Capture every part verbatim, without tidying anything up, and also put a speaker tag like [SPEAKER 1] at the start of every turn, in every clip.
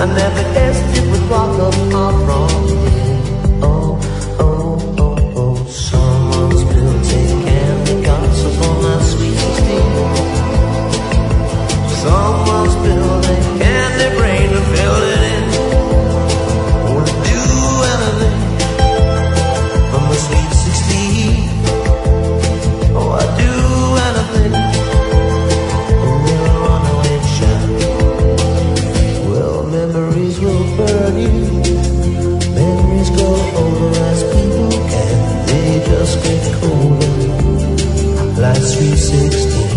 [SPEAKER 1] I never guessed it would rock up far from here. Oh, oh, oh, oh. Someone spilled a candy gossip on my sweet sixteen. Someone spilled a candy brain to fill it in. Would do anything for my sweet sixteen. Oh, I'd do anything. A little runaway child. Well, memories will burn you. Memories go over as people can. They just get colder, like sweet sixteen.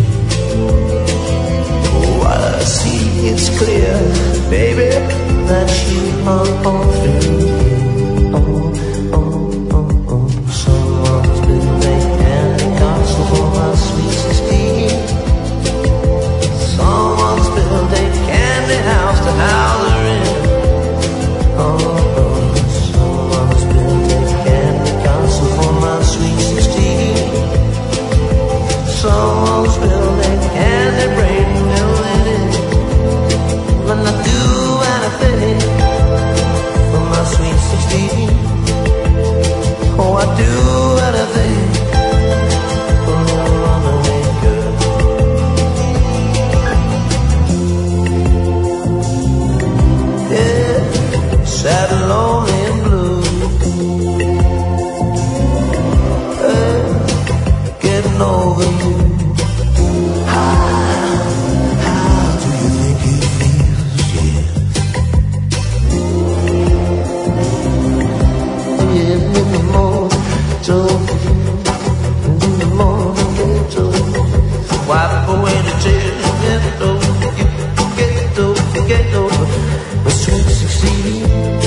[SPEAKER 1] Oh, what I see, it's clear, baby, that you are all through. Oh, oh, oh, oh. Someone's been making candy gossip for my sweet sixteen. Someone's built a candy house to house her in. Oh, oh. Someone's built a candy gossip for my sweet sixteen. Someone's built a candy brain to fill it in. When I do anything for my sweet sixteen. Oh, I do anything for a runaway girl. Yeah, sad and lonely and blue. Hey, getting over you. How, how do you think it feels? Yeah. Yeah, in the morning, told you. In the morning, they told you. Wipe away the tears, get over, get over, get over. My sweet sixteen.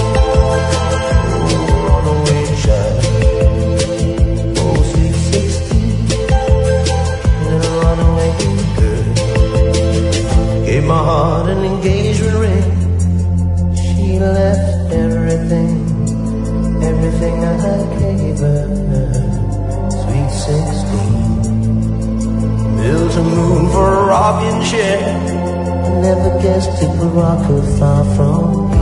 [SPEAKER 1] Oh, runaway child. Oh, sweet sixteen. Little runaway girl. Gave my heart an engagement ring. She left everything, everything I gave her. Sweet sixteen. Built a moon for a rocking chair. I never guessed it would rock her far from here.